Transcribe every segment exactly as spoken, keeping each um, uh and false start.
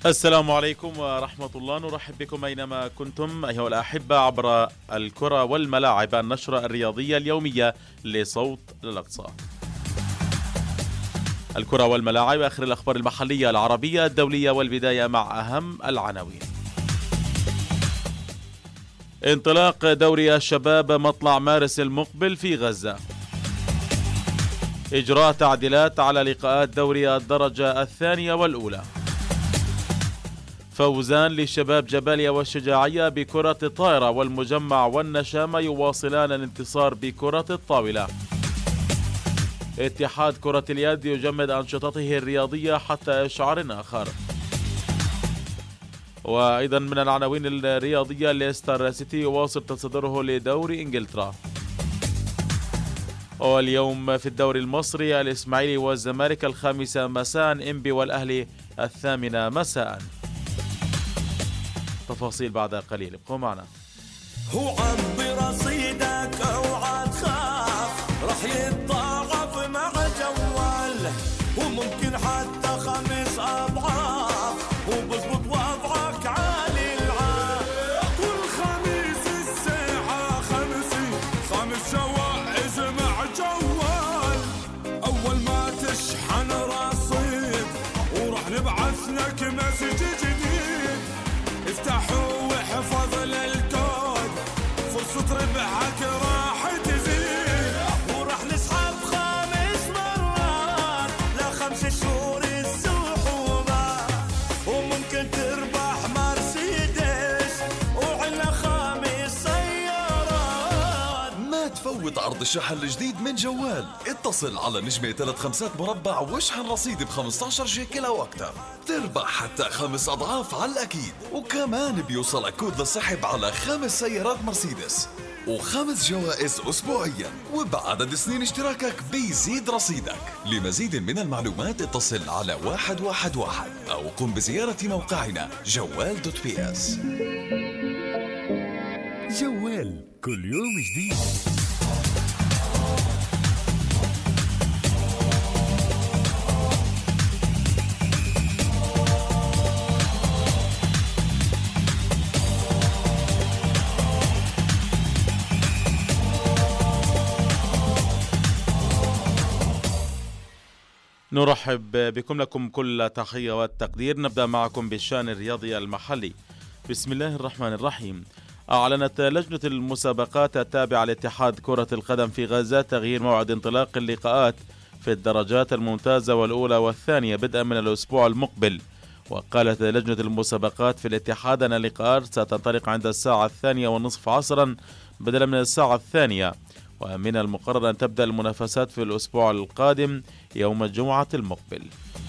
السلام عليكم ورحمة الله، نرحب بكم أينما كنتم أيها الأحبة عبر الكرة والملاعب، النشرة الرياضية اليومية لصوت الأقصى. الكرة والملاعب، آخر الأخبار المحلية العربية الدولية، والبداية مع أهم العناوين. انطلاق دوري الشباب مطلع مارس المقبل في غزة. إجراء تعديلات على لقاءات دوري الدرجة الثانية والأولى. فوزان لشباب جباليا والشجاعية بكرة الطائرة، والمجمع والنشامة يواصلان الانتصار بكرة الطاولة. اتحاد كرة اليد يجمد أنشطته الرياضية حتى إشعار آخر. وأيضا من العناوين الرياضية، ليستر سيتي يواصل تصدره لدوري إنجلترا. واليوم في الدوري المصري، الإسماعيلي والزمالك الخامسة مساء، إنبي والأهلي الثامنة مساء. تفاصيل بعد قليل، ابقوا معنا. هو عبي رصيدك اوعى تخاف، رح يتضاعف مع جوال، وممكن حتى خمس اضعاف، وبزبط وضعك عالي العال. كل خميس الساعة خمسة، خمس جوائز مع جوال. اول ما تشحن رصيد ورح نبعث لك مسج جديد، افتحوا واحفظ للكود، فرصة ربحك راح تزيد، وراح نسحب خمس مرات لخمس شهور السحوبة، وممكن تربح مرسيدس وعلى خمس سيارات. ما تفوت عرض الشحن الجديد من جوال، اتصل على نجمة ثلاث خمسات مربع واشحن رصيد ب خمسة عشر شيكل او اكثر، تربح حتى خمس اضعاف على الاكيد، وكمان بيوصلك كود للسحب على خمس سيارات مرسيدس وخمس جوائز اسبوعيا، وبعدد سنين اشتراكك بيزيد رصيدك. لمزيد من المعلومات اتصل على واحد واحد واحد او قم بزيارة موقعنا جوال دوت بي اس. جوال، كل يوم جديد. نرحب بكم، لكم كل تحية والتقدير. نبدأ معكم بالشأن الرياضي المحلي. بسم الله الرحمن الرحيم. أعلنت لجنة المسابقات التابعة لاتحاد كرة القدم في غزة تغيير موعد انطلاق اللقاءات في الدرجات الممتازة والأولى والثانية بدءا من الأسبوع المقبل. وقالت لجنة المسابقات في الاتحاد أن اللقاءات ستنطلق عند الساعة الثانية والنصف عصرا بدلا من الساعة الثانية، ومن المقرر أن تبدأ المنافسات في الأسبوع القادم يوم الجمعة المقبل.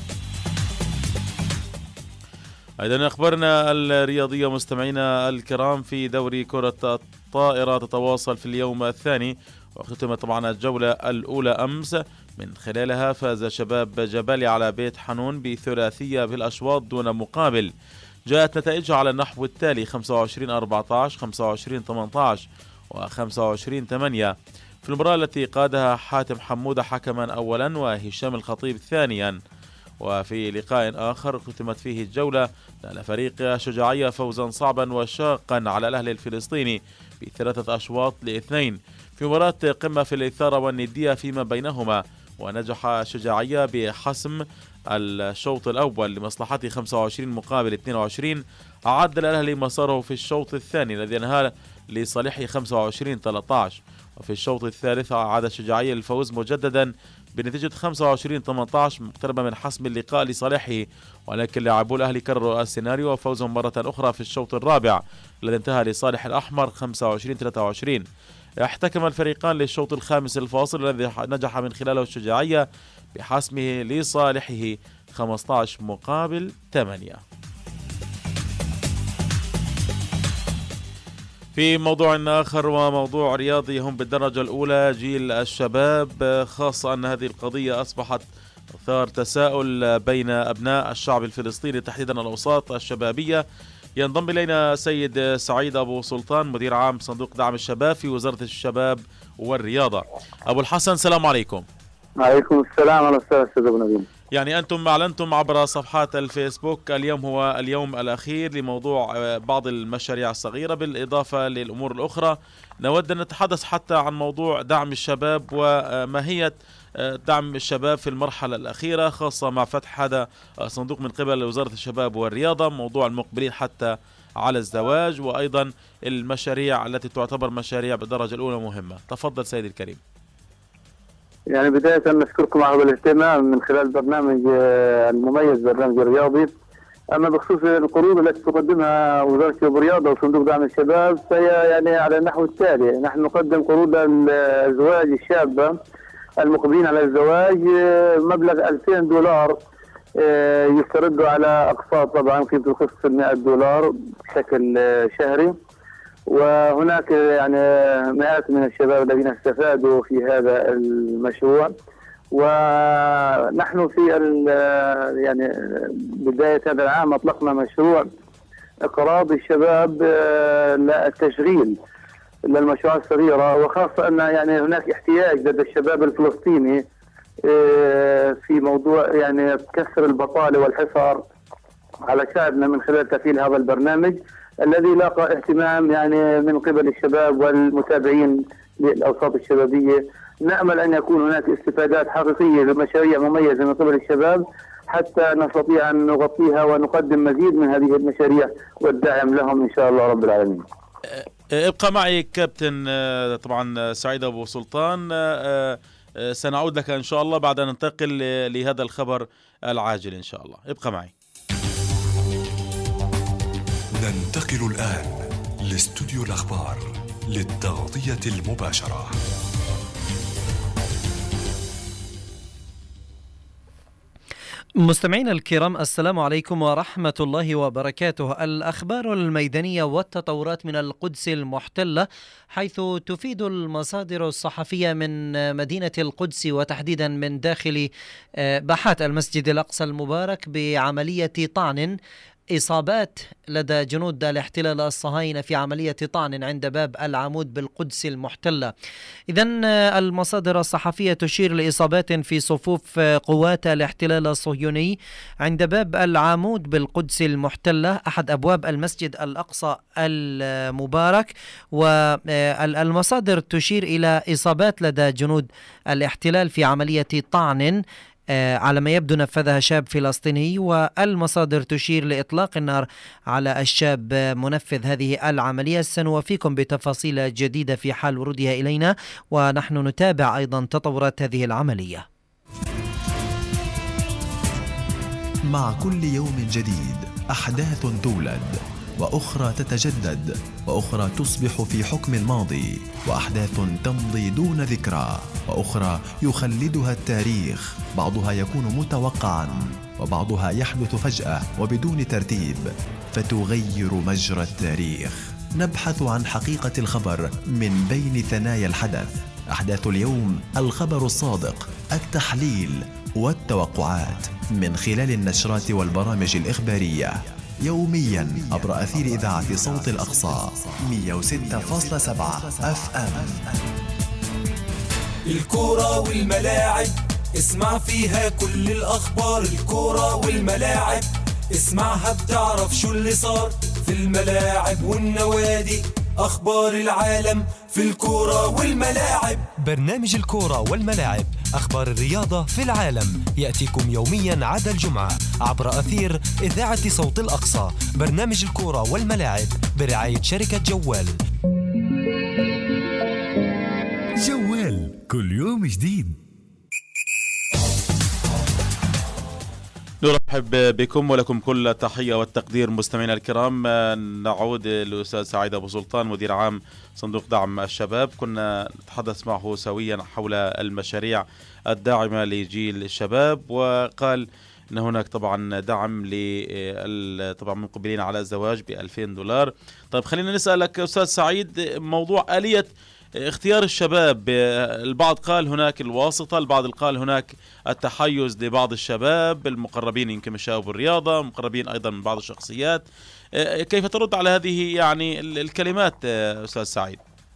أيضا أخبرنا الرياضية مستمعينا الكرام، في دوري كرة الطائرة تتواصل في اليوم الثاني، واختتمت طبعا الجولة الأولى أمس، من خلالها فاز شباب جبالي على بيت حنون بثلاثية بالأشواط دون مقابل. جاءت نتائجها على النحو التالي: خمسة وعشرين أربعة عشر، خمسة وعشرين ثمانية عشر، وخمسة وعشرين ثمانية. في المباراة التي قادها حاتم حمودة حكما أولا وهشام الخطيب ثانيا. وفي لقاء آخر ختمت فيه الجولة، نال فريق شجاعية فوزا صعبا وشاقا على الأهلي الفلسطيني بثلاثة أشواط لاثنين في مباراة قمة في الإثارة والندية فيما بينهما. ونجح شجاعية بحسم الشوط الأول لمصلحة خمسة وعشرين مقابل اثنين وعشرين. أعد الأهلي مساره في الشوط الثاني الذي انهى لصالحه خمسة وعشرين ثلاثة عشر. وفي الشوط الثالث أعاد الشجاعية الفوز مجددا بنتيجة خمسة وعشرين ثمانية عشر، مقتربة من حسم اللقاء لصالحه. ولكن لاعبو الأهلي كرروا السيناريو وفوزهم مرة أخرى في الشوط الرابع الذي انتهى لصالح الأحمر خمسة وعشرين ثلاثة وعشرين. احتكم الفريقان للشوط الخامس الفاصل الذي نجح من خلاله الشجاعية بحسمه لصالحه خمسة عشر مقابل ثمانية. في موضوع آخر وموضوع رياضي، هم بالدرجة الأولى جيل الشباب، خاصة أن هذه القضية أصبحت أثار تساؤل بين أبناء الشعب الفلسطيني تحديدا الأوساط الشبابية. ينضم إلينا سيد سعيد أبو سلطان، مدير عام صندوق دعم الشباب في وزارة الشباب والرياضة. أبو الحسن، السلام عليكم. وعليكم السلام ورحمة الله. أستاذ أبو نبيل، يعني أنتم أعلنتم عبر صفحات الفيسبوك اليوم هو اليوم الأخير لموضوع بعض المشاريع الصغيرة بالإضافة للأمور الأخرى. نود أن نتحدث حتى عن موضوع دعم الشباب وماهية دعم الشباب في المرحلة الأخيرة، خاصة مع فتح هذا الصندوق من قبل وزارة الشباب والرياضة، موضوع المقبلين حتى على الزواج، وأيضا المشاريع التي تعتبر مشاريع بالدرجة الأولى مهمة. تفضل سيدي الكريم. يعني بداية نشكركم على الاهتمام من خلال البرنامج المميز، برنامج الرياضي. أما بخصوص القروض التي تقدمها وزارة الشباب والرياضة وصندوق دعم الشباب، فهي يعني على النحو التالي: نحن نقدم قروض الزواج الشابة المقبلين على الزواج مبلغ ألفين دولار يسترد على أقساط، طبعا قيمته خمسمائة دولار بشكل شهري. وهناك يعني مئات من الشباب الذين استفادوا في هذا المشروع. ونحن في يعني بداية هذا العام أطلقنا مشروع إقراض الشباب للتشغيل للمشروعات الصغيرة، وخاصة أن يعني هناك احتياج لدى الشباب الفلسطيني في موضوع يعني كسر البطالة والحصار على شعبنا من خلال تفعيل هذا البرنامج الذي لاقى اهتمام يعني من قبل الشباب والمتابعين للأوساط الشبابية. نأمل أن يكون هناك استفادات حقيقية لمشاريع مميزة من قبل الشباب حتى نستطيع أن نغطيها ونقدم مزيد من هذه المشاريع والدعم لهم إن شاء الله رب العالمين. ابقى معي كابتن طبعا سعيد أبو سلطان، سنعود لك إن شاء الله بعد أن ننتقل لهذا الخبر العاجل إن شاء الله. ابقى معي. ننتقل الآن لاستوديو الأخبار للتغطية المباشرة. مستمعينا الكرام، السلام عليكم ورحمة الله وبركاته. الأخبار الميدانية والتطورات من القدس المحتلة، حيث تفيد المصادر الصحفية من مدينة القدس وتحديدا من داخل باحات المسجد الأقصى المبارك بعملية طعن، إصابات لدى جنود الاحتلال الصهاينة في عملية طعن عند باب العمود بالقدس المحتلة. إذن المصادر الصحفية تشير لإصابات في صفوف قوات الاحتلال الصهيوني عند باب العمود بالقدس المحتلة، أحد أبواب المسجد الأقصى المبارك. والمصادر تشير إلى إصابات لدى جنود الاحتلال في عملية طعن على ما يبدو نفذها شاب فلسطيني، والمصادر تشير لإطلاق النار على الشاب منفذ هذه العملية. سنوافيكم بتفاصيل جديدة في حال ورودها إلينا، ونحن نتابع أيضا تطورات هذه العملية. مع كل يوم جديد أحداث تولد وأخرى تتجدد وأخرى تصبح في حكم الماضي، وأحداث تمضي دون ذكرى وأخرى يخلدها التاريخ. بعضها يكون متوقعا وبعضها يحدث فجأة وبدون ترتيب فتغير مجرى التاريخ. نبحث عن حقيقة الخبر من بين ثنايا الحدث. أحداث اليوم، الخبر الصادق، التحليل والتوقعات من خلال النشرات والبرامج الإخبارية، يوميا عبر أثير إذاعة صوت الأقصى مئة وستة فاصلة سبعة أف أم. الكرة والملاعب اسمع فيها كل الأخبار. الكرة والملاعب اسمعها بتعرف شو اللي صار في الملاعب والنوادي. أخبار العالم في الكرة والملاعب. برنامج الكرة والملاعب، أخبار الرياضة في العالم، يأتيكم يوميا عدا الجمعة عبر أثير إذاعة صوت الأقصى. برنامج الكرة والملاعب برعاية شركة جوال. جوال، كل يوم جديد. نرحب بكم ولكم كل التحية والتقدير مستمعينا الكرام. نعود للأستاذ سعيد أبو سلطان، مدير عام صندوق دعم الشباب. كنا نتحدث معه سويا حول المشاريع الداعمة لجيل الشباب، وقال أن هناك طبعا دعم ل طبعا مقبلين على الزواج بألفين دولار. طيب خلينا نسألك أستاذ سعيد، موضوع آلية اختيار الشباب. البعض قال هناك الواسطة، البعض قال هناك التحيز لبعض الشباب المقربين يمكن من الشباب والرياضة، مقربين أيضا من بعض الشخصيات. كيف ترد على هذه يعني الكلمات أستاذ سعيد؟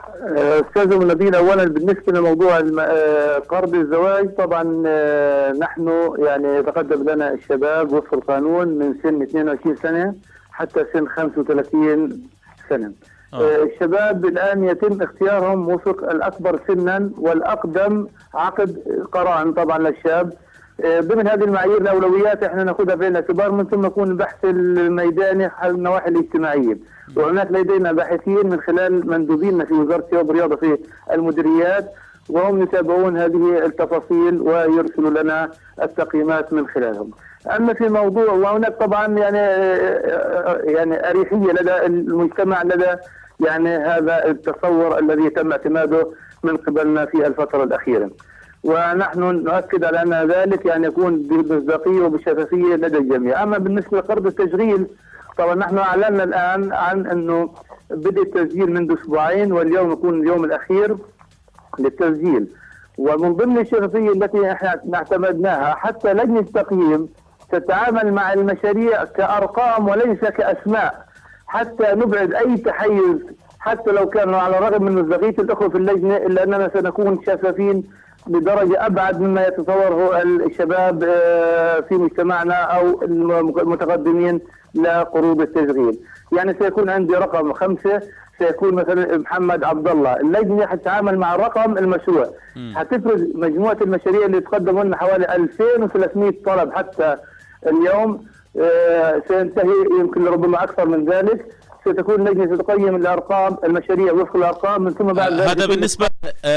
أستاذ نبيل، أولا بالنسبة لموضوع قرض الزواج، طبعا نحن يعني يتقدم لنا الشباب وفق القانون من سن اثنين وعشرين سنة حتى سن خمسة وثلاثين سنة. آه. الشباب الآن يتم اختيارهم وفق الأكبر سنا والأقدم عقد قران طبعا للشاب. ضمن هذه المعايير الأولويات احنا ناخذها بعين الاعتبار، من ثم يكون البحث الميداني على النواحي الاجتماعية، وهناك لدينا باحثين من خلال مندوبينا في وزارة الشباب والرياضة في المديريات، وهم يتابعون هذه التفاصيل ويرسلوا لنا التقييمات من خلالهم. أما في موضوع، وهناك طبعا يعني يعني أريحية لدى المجتمع لدى يعني هذا التصور الذي تم اعتماده من قبلنا في الفترة الأخيرة، ونحن نؤكد على أن ذلك يعني يكون بمصداقية وبشفافية لدى الجميع. أما بالنسبة لقرض التشغيل، طبعا نحن أعلنا الآن عن أنه بدأ التسجيل منذ أسبوعين، واليوم يكون اليوم الأخير للتسجيل. ومن ضمن الشفافية التي احنا اعتمدناها حتى لجنة التقييم تتعامل مع المشاريع كأرقام وليس كأسماء، حتى نبعد أي تحيز، حتى لو كانوا على الرغم من مصداقية الأخوة في اللجنة إلا أننا سنكون شفافين بدرجة أبعد مما يتصوره الشباب في مجتمعنا أو المتقدمين لقروض التشغيل. يعني سيكون عندي رقم خمسة، سيكون مثلا محمد عبد الله، اللجنة حتتعامل مع رقم المشروع، حتفرز مجموعة المشاريع اللي تقدموا لنا حوالي ألفين وثلاثمئة طلب حتى اليوم، آه سينتهي يمكن ربما أكثر من ذلك. ستكون لجنة تقيم الأرقام المشاريع وفق الأرقام، من ثم بعد ذلك هذا بالنسبة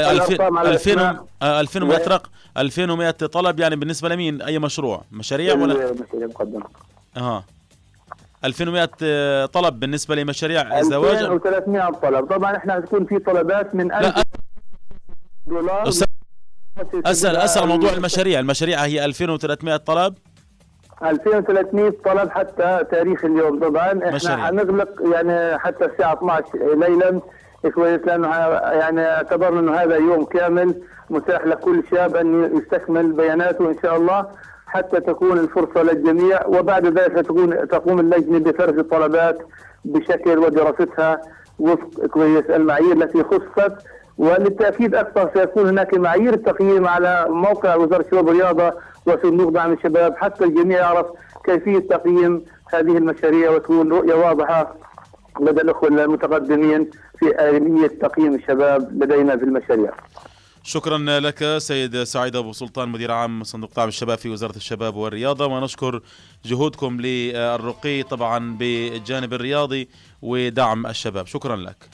ألفين ومئة رق ألفين ومئة طلب، يعني بالنسبة لمين؟ أي مشروع؟ مشاريع ولا مشاريع مقدمة؟ أها ألفين ومئة طلب بالنسبة لمشاريع الزواج، ألفين وثلاثمئة طلب. طبعا احنا هتكون في طلبات من ألف دولار. أسأل أسأل موضوع المشاريع، المشاريع هي ألفين وثلاثمئة طلب، ألفين وثلاثمئة طلب حتى تاريخ اليوم. طبعا احنا حنغلق يعني حتى الساعة اثني عشر ليلا كويس، لانه يعني اعتبرنا انه هذا يوم كامل متاح لكل شاب ان يستكمل بياناته ان شاء الله، حتى تكون الفرصة للجميع. وبعد ذلك تكون تقوم اللجنة بفرز الطلبات بشكل ودراستها وفق كويس المعايير التي خصت. وللتأكيد أكثر سيكون هناك معايير التقييم على موقع وزارة الشباب والرياضة وصندوق دعم الشباب، حتى الجميع يعرف كيفية تقييم هذه المشاريع، وتكون رؤية واضحة لدى الأخوة المتقدمين في آلية تقييم الشباب لدينا في المشاريع. شكرا لك سيد سعيد أبو سلطان، مدير عام صندوق دعم الشباب في وزارة الشباب والرياضة، ونشكر جهودكم للرقي طبعا بالجانب الرياضي ودعم الشباب. شكرا لك.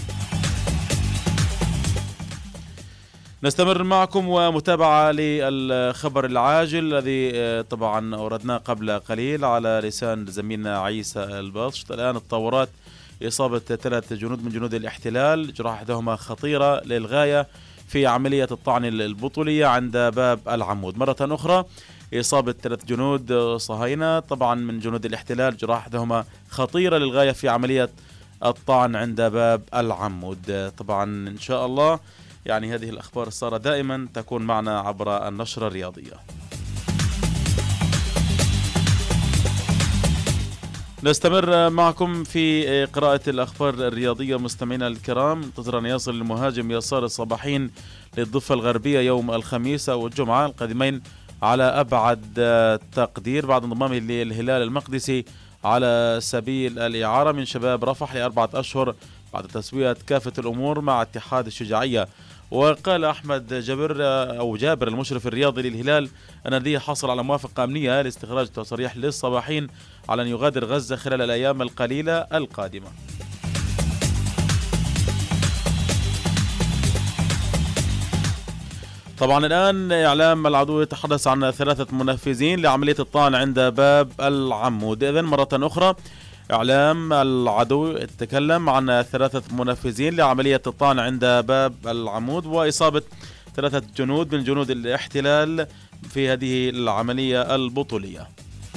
نستمر معكم ومتابعة للخبر العاجل الذي طبعا أوردناه قبل قليل على لسان زميلنا عيسى البطش. الآن التطورات إصابة ثلاث جنود من جنود الاحتلال، جراح أحدهما خطيرة للغاية في عملية الطعن البطولية عند باب العمود. مرة أخرى إصابة ثلاث جنود صهاينة طبعا من جنود الاحتلال، جراح أحدهما خطيرة للغاية في عملية الطعن عند باب العمود. طبعا إن شاء الله يعني هذه الأخبار السارة دائما تكون معنا عبر النشرة الرياضية. نستمر معكم في قراءة الأخبار الرياضية مستمعينا الكرام. انتظر أن يصل المهاجم يسار الصباحين للضفة الغربية يوم الخميس أو الجمعة القادمين على أبعد تقدير بعد انضمامه للهلال المقدسي على سبيل الإعارة من شباب رفح لأربعة أشهر بعد تسوية كافة الأمور مع اتحاد الشجاعية. وقال أحمد جابر أو جابر المشرف الرياضي للهلال أن النادي حصل على موافقة أمنية لاستخراج تصريح للصباحين على أن يغادر غزة خلال الأيام القليلة القادمة. طبعا الآن إعلام العدو يتحدث عن ثلاثة منفذين لعملية الطعن عند باب العمود. إذن مرة أخرى إعلام العدو يتكلم عن ثلاثة منفذين لعملية الطعن عند باب العمود وإصابة ثلاثة جنود من جنود الاحتلال في هذه العملية البطولية.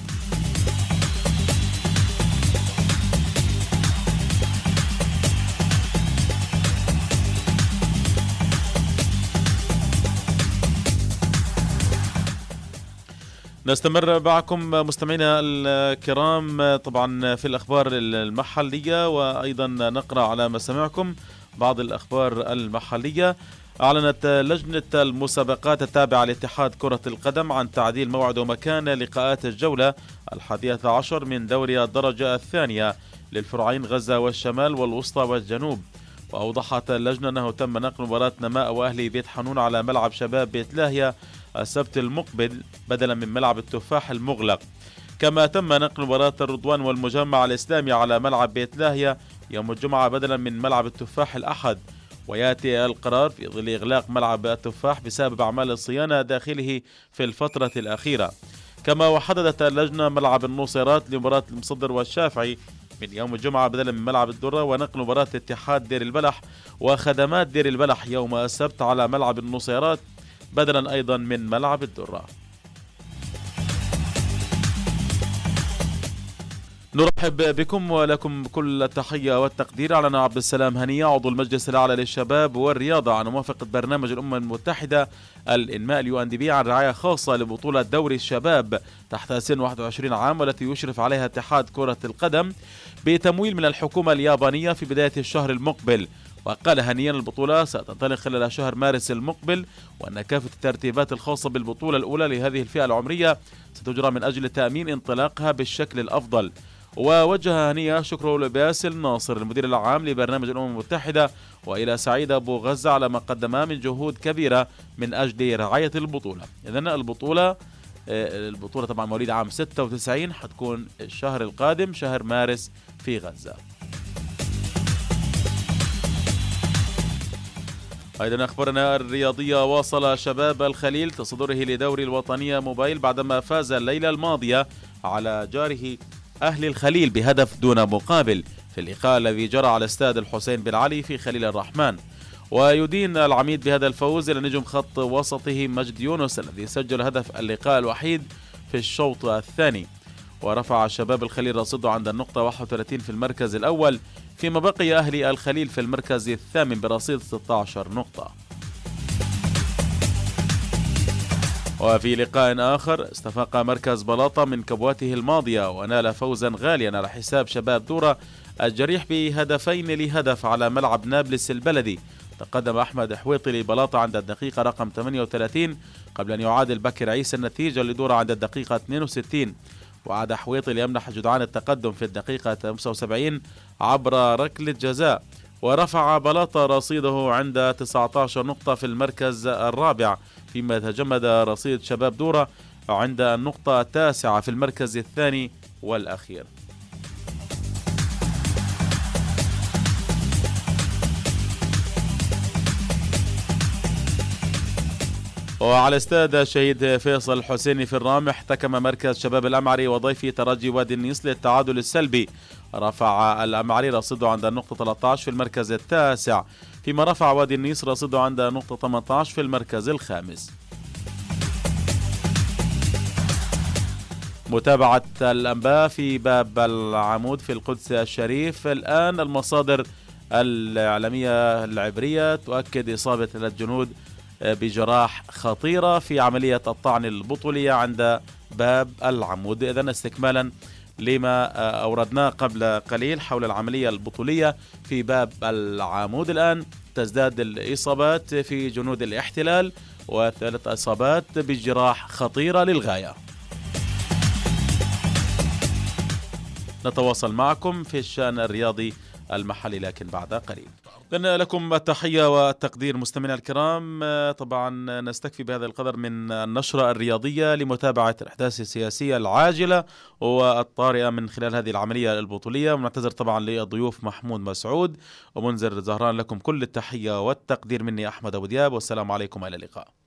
نستمر معكم مستمعينا الكرام طبعا في الأخبار المحلية، وأيضا نقرأ على مسامعكم بعض الأخبار المحلية. أعلنت لجنة المسابقات التابعة لاتحاد كرة القدم عن تعديل موعد ومكان لقاءات الجولة الحادية عشر من دوري الدرجة الثانية للفرعين غزة والشمال والوسطى والجنوب. وأوضحت اللجنة أنه تم نقل مباراة نماء وأهلي بيت حنون على ملعب شباب بيت لاهيا السبت المقبل بدلا من ملعب التفاح المغلق. كما تم نقل مباراة الرضوان والمجمع الإسلامي على ملعب بيت لاهيا يوم الجمعة بدلا من ملعب التفاح الأحد. ويأتي القرار في ظل إغلاق ملعب التفاح بسبب أعمال الصيانة داخله في الفترة الأخيرة. كما وحددت اللجنة ملعب النصيرات لمباراة المصدر والشافعي من يوم الجمعة بدلا من ملعب الدرة، ونقل مباراة اتحاد دير البلح وخدمات دير البلح يوم السبت على ملعب النصيرات بدلا أيضا من ملعب الدرة. نرحب بكم ولكم كل التحية والتقدير. أعلن عبد السلام هنية عضو المجلس الأعلى للشباب والرياضة عن موافقة برنامج الأمم المتحدة الإنماء اليو إن دي بي عن رعاية خاصة لبطولة دوري الشباب تحت سن واحد وعشرين عام والتي يشرف عليها اتحاد كرة القدم بتمويل من الحكومة اليابانية في بداية الشهر المقبل. وقال هنيا البطولة ستنطلق خلال شهر مارس المقبل، وأن كافة الترتيبات الخاصة بالبطولة الأولى لهذه الفئة العمرية ستجرى من أجل تأمين انطلاقها بالشكل الأفضل. ووجه هنية شكره لباسل ناصر المدير العام لبرنامج الأمم المتحدة وإلى سعيد أبو غزة على ما قدما من جهود كبيرة من أجل رعاية البطولة. إذن البطولة البطولة طبعا مواليد عام ستة وتسعين حتكون الشهر القادم شهر مارس في غزة. أيضا أخبارنا الرياضية، واصل شباب الخليل تصدره لدوري الوطنية موبايل بعدما فاز الليلة الماضية على جاره أهل الخليل بهدف دون مقابل في اللقاء الذي جرى على استاد الحسين بن علي في خليل الرحمن. ويدين العميد بهذا الفوز إلى نجم خط وسطه مجد يونس الذي سجل هدف اللقاء الوحيد في الشوط الثاني. ورفع شباب الخليل رصيده عند النقطة واحد وثلاثين في المركز الأول، فيما بقي أهل الخليل في المركز الثامن برصيد ستة عشر نقطة. وفي لقاء آخر استفاق مركز بلاطة من كبواته الماضية ونال فوزا غاليا على حساب شباب دورة الجريح بهدفين لهدف على ملعب نابلس البلدي. تقدم أحمد حويطي لبلاطة عند الدقيقة رقم ثمانية وثلاثين قبل أن يعادل بكر عيسى النتيجة لدورة عند الدقيقة اثنين وستين. وعاد حويطي ليمنح جدعان التقدم في الدقيقة خمسة وسبعين عبر ركلة جزاء. ورفع بلاطة رصيده عند تسعة عشر نقطة في المركز الرابع، فيما تجمد رصيد شباب دورة عند النقطة التاسعة في المركز الثاني والأخير. وعلى استاد الشهيد فيصل الحسيني في الرامح احتكم مركز شباب الأمعري وضيفي ترجي وادي النيس للتعادل السلبي. رفع الأمعري رصيده عند النقطة ثلاثة عشر في المركز التاسع، فيما رفع وادي النيس رصيده عند النقطة ثمانية عشر في المركز الخامس. متابعة الأنباء في باب العمود في القدس الشريف. الآن المصادر الإعلامية العبرية تؤكد إصابة ثلاث جنود بجراح خطيرة في عملية الطعن البطولية عند باب العمود. إذن استكمالا لما أوردناه قبل قليل حول العملية البطولية في باب العمود، الآن تزداد الإصابات في جنود الاحتلال وثلاث إصابات بجراح خطيرة للغاية. نتواصل معكم في الشأن الرياضي المحلي لكن بعد قليل. لنا لكم التحية والتقدير مستمعينا الكرام. طبعا نستكفي بهذا القدر من النشرة الرياضية لمتابعة الأحداث السياسية العاجلة والطارئة من خلال هذه العملية البطولية. ونعتذر طبعا للضيوف محمود مسعود ومنذر زهران. لكم كل التحية والتقدير مني أحمد أبو دياب، والسلام عليكم، إلى اللقاء.